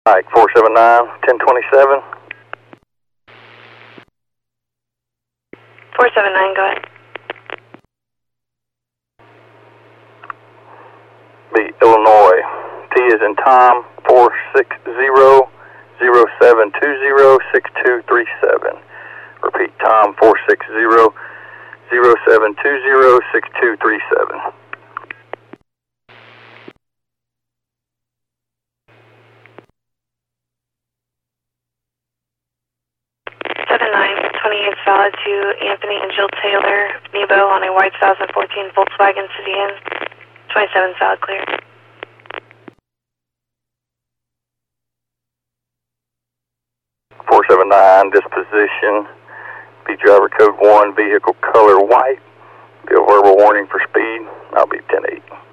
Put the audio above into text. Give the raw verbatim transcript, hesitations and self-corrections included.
Mike four seven nine, ten twenty-seven. four seven nine, go ahead. B, Illinois. T is in Tom, four six zero, zero seven two zero, six two three seven. Repeat, Tom, four six zero, zero seven two zero, six two three seven. seven nine, twenty-eight solid to Anthony and Jill Taylor, Nebo on a white two thousand fourteen Volkswagen Sedan. twenty-seven solid clear. four seven nine, disposition. B driver code one, vehicle color white. Be a verbal warning for speed. I'll be ten eight.